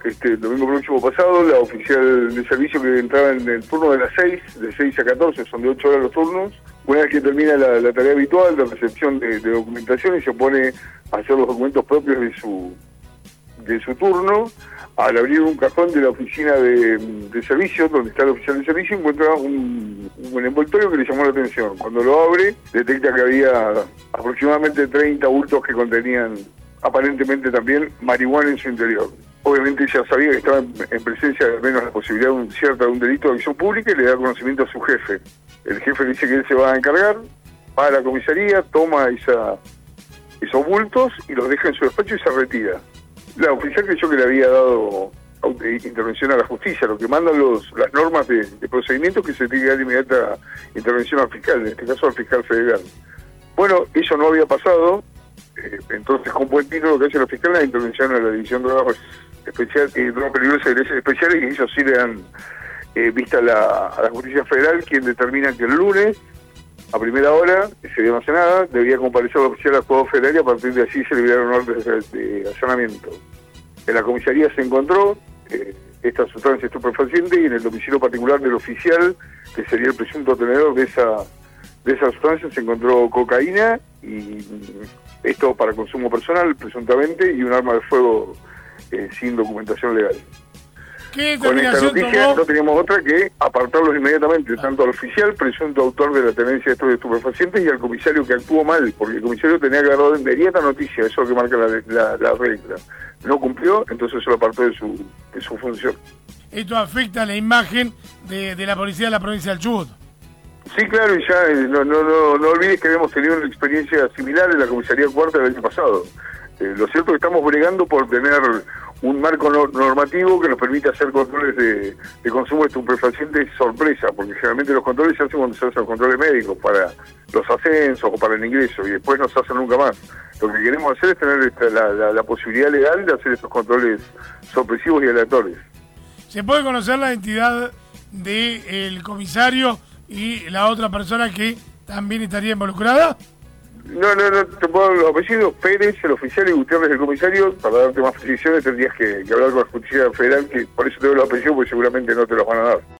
el domingo próximo pasado, la oficial de servicio que entraba en el turno de las 6, de 6 a 14, son de 8 horas los turnos. Una vez que termina la tarea habitual de recepción de documentación y se pone a hacer los documentos propios de su turno, al abrir un cajón de la oficina de servicio, donde está el oficial de servicio, encuentra un envoltorio que le llamó la atención. Cuando lo abre, detecta que había aproximadamente 30 bultos que contenían aparentemente también marihuana en su interior. Obviamente ella sabía que estaba en presencia de al menos la posibilidad cierta de un delito de acción pública y le da conocimiento a su jefe. El jefe le dice que él se va a encargar, va a la comisaría, toma esos bultos y los deja en su despacho y se retira. La oficial creyó que le había dado intervención a la justicia, lo que mandan las normas de procedimiento, que se tiene que dar inmediata intervención al fiscal, en este caso al fiscal federal. Bueno, eso no había pasado, entonces con buen tino lo que hace la fiscal es la intervención a la División de Drogas Drogas Peligrosas y Leyes Especiales, y ellos sí le dan vista a la justicia federal, quien determina que el lunes, a primera hora, ese día no hace nada, debía comparecer la oficial al juzgado federal y a partir de allí se le dieron órdenes de allanamiento. En la comisaría se encontró esta sustancia estupefaciente y en el domicilio particular del oficial, que sería el presunto tenedor de esa sustancia, se encontró cocaína, y esto para consumo personal, presuntamente, y un arma de fuego sin documentación legal. Con esta noticia no teníamos otra que apartarlos inmediatamente, tanto al oficial, presunto autor de la tenencia de estos estupefacientes, y al comisario, que actuó mal, porque el comisario tenía que agarrar de inmediata noticia, eso es lo que marca la regla. No cumplió, entonces se lo apartó de su función. Esto afecta la imagen de la policía de la provincia del Chubut. Sí, claro, y ya no olvides que habíamos tenido una experiencia similar en la comisaría cuarta del año pasado. Lo cierto es que estamos bregando por tener un marco normativo que nos permita hacer controles de consumo de estupefacientes sorpresa, porque generalmente los controles se hacen cuando se hacen los controles médicos para los ascensos o para el ingreso, y después no se hacen nunca más. Lo que queremos hacer es tener la posibilidad legal de hacer estos controles sorpresivos y aleatorios. ¿Se puede conocer la identidad del comisario y la otra persona que también estaría involucrada? No, te puedo dar los apellidos: Pérez, el oficial, y Gutiérrez, el comisario. Para darte más precisiones tendrías que hablar con la justicia federal, que por eso te doy los apellidos, porque seguramente no te los van a dar.